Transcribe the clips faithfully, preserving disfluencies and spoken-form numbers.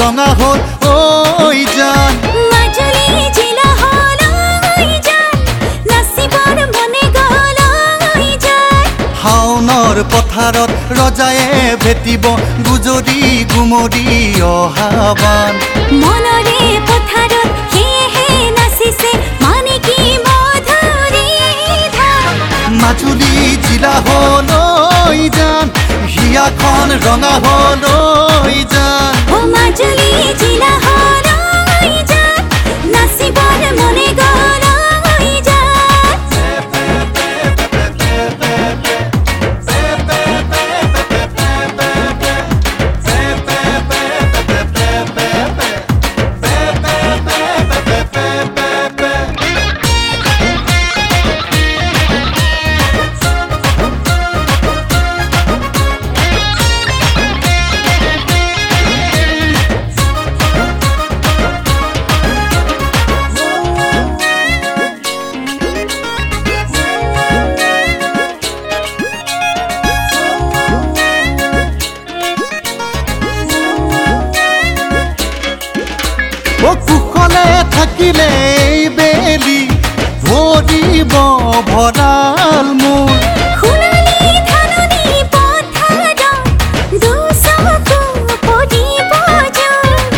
ৰঙা হ'ল ঐ জান মাজুলী জিলা হ'ল ঐ জান নাচিবৰ মনে গ'ল ঐ জান শাওনৰ পথাৰত ৰজায়ে ভেটিব গুজৰি গুমৰি অহাবান মনৰে পথাৰত সেয়েহে নাচিছে মানিকী মধুৰী ধাম মাজুলী জিলা হ'ল ঐ জান হিয়াখন ৰঙা হ'ল ঐ জান ও মাজুলী জিলা হ'ল ঐ জান নাচিবৰ মনে গ'ল ঐ জান ও কুশলে থাকিলে এই বেলি ভৰিব ভৰাল মোৰ সোণালী ধাননি পথাৰত দুচকু পৰিব জোৰ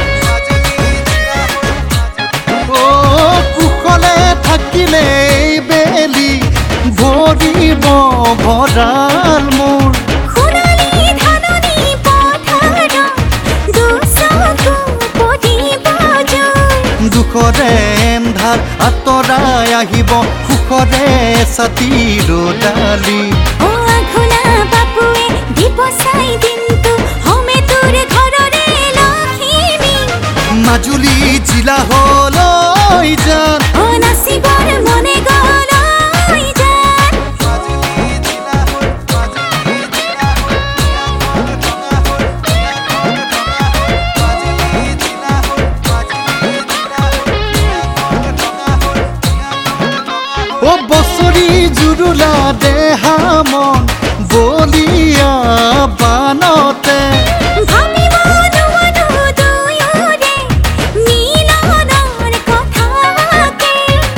ও কুশলে থাকিলে এই বেলি ভৰিব ভৰাল মোৰ সোণালী ধাননি পথাৰত দুচকু পৰিব জোৰ দুখৰে এন্ধাৰ আঁতৰাই আহিব সুখৰে ছাতি ৰ'দালি ও আঘোনা বাপুৱে দিব চাই দিনটো হমে তোৰ ঘৰৰে লখিমী মাজুলী জিলা হ'ল ঐ জান ও নাচিবৰ মনে গ'ল ঐ জান ও বছৰি জুৰুলা দেহা মন বলিয়া বানতে ভাবিব নোৱাৰো দুয়োৰে মিলনৰ কথাকে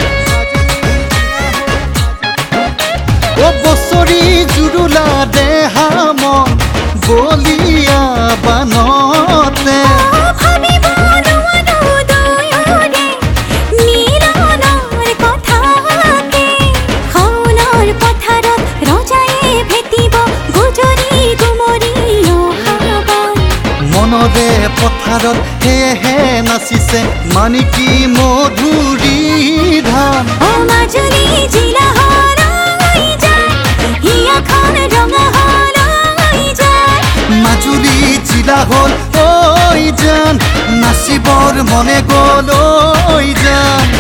ও বছৰি জুৰুলা দেহা মন বলিয়া বানতে ভাবিব নোৱাৰো দুয়োৰে মিলনৰ কথাকে শাওনৰ পথাৰত ৰজায়ে ভেটিব গুজৰি গুমৰি অহাবান মনৰে পথাৰত সেয়েহে নাচিছে মানিকী মধুৰী ধাম ও মাজুলী জিলা হ'ল ঐ জান হিয়াখন ৰঙা হ'ল ঐ জান মাজুলী জিলা হ'ল ঐ জান নাচিবৰ মনে গ'ল ঐ জান